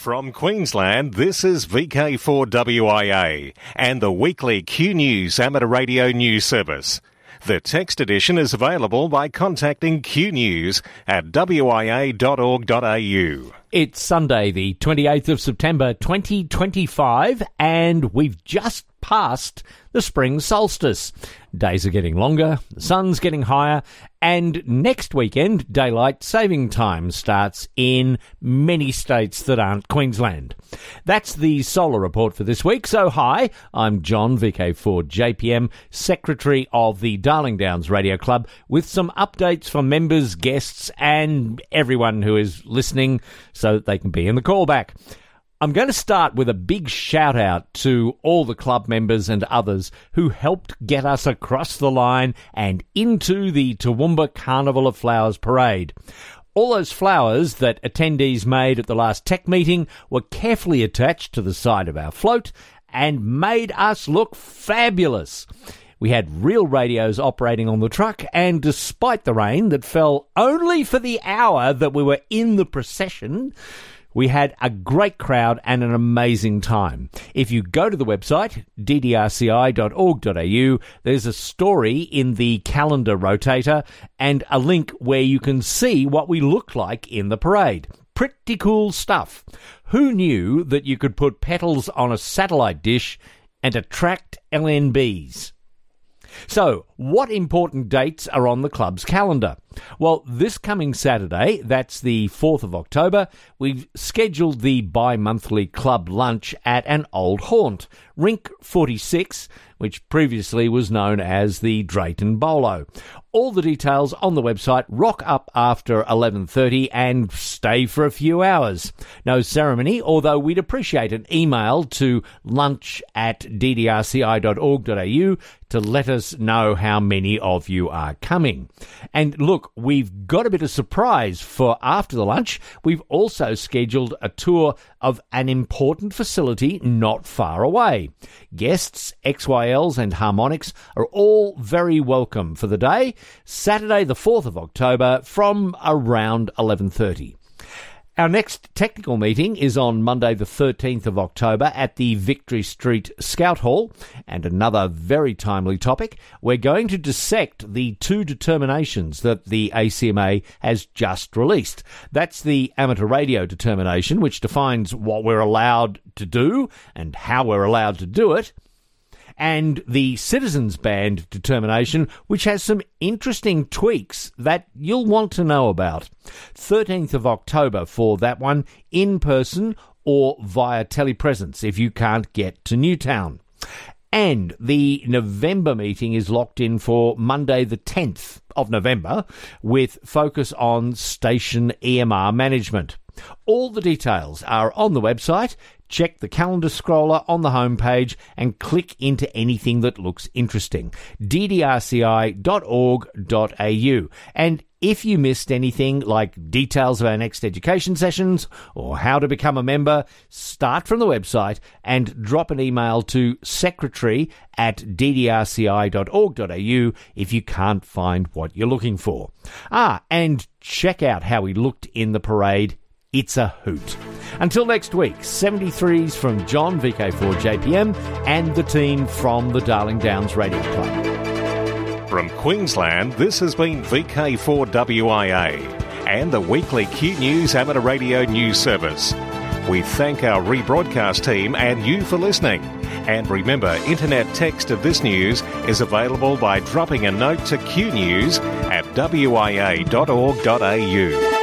From Queensland, this is VK4WIA and the weekly Q News amateur radio news service. The text edition is available by contacting Q News at wia.org.au. It's Sunday, the 28th of September 2025, and we've just passed the spring solstice. Days are getting longer, the sun's getting higher, and next weekend, daylight saving time starts in many states that aren't Queensland. That's the solar report for this week. So hi, I'm John, VK4JPM, Secretary of the Darling Downs Radio Club, with some updates for members, guests, and everyone who is listening so that they can be in the callback. I'm going to start with a big shout out to all the club members and others who helped get us across the line and into the Toowoomba Carnival of Flowers Parade. All those flowers that attendees made at the last tech meeting were carefully attached to the side of our float and made us look fabulous. We had real radios operating on the truck, and despite the rain that fell only for the hour that we were in the procession, we had a great crowd and an amazing time. If you go to the website, ddrci.org.au, there's a story in the calendar rotator and a link where you can see what we look like in the parade. Pretty cool stuff. Who knew that you could put petals on a satellite dish and attract LNBs? So, what important dates are on the club's calendar? Well, this coming Saturday, that's the 4th of October, we've scheduled the bi-monthly club lunch at an old haunt, Rink 46, which previously was known as the Drayton Bolo. All the details on the website. Rock up after 11:30 and stay for a few hours. No ceremony, although we'd appreciate an email to lunch@ddrci.org.au to let us know how many of you are coming. And look, we've got a bit of surprise for after the lunch. We've also scheduled a tour of an important facility not far away. Guests, XYLs and harmonics are all very welcome for the day, Saturday the 4th of October from around 11:30. Our next technical meeting is on Monday the 13th of October at the Victory Street Scout Hall. And another very timely topic, we're going to dissect the two determinations that the ACMA has just released. That's the amateur radio determination, which defines what we're allowed to do and how we're allowed to do it, and the Citizens Band determination, which has some interesting tweaks that you'll want to know about. 13th of October for that one, in person or via telepresence if you can't get to Newtown. And the November meeting is locked in for Monday the 10th of November with focus on station EMR management. All the details are on the website. Check the calendar scroller on the homepage and click into anything that looks interesting. ddrci.org.au. And if you missed anything like details of our next education sessions or how to become a member, start from the website and drop an email to secretary@ddrci.org.au if you can't find what you're looking for. And check out how we looked in the parade. It's a hoot. Until next week, 73s from John, VK4JPM, and the team from the Darling Downs Radio Club. From Queensland, this has been VK4WIA and the weekly Q News amateur radio news service. We thank our rebroadcast team and you for listening. And remember, internet text of this news is available by dropping a note to Q News at wia.org.au.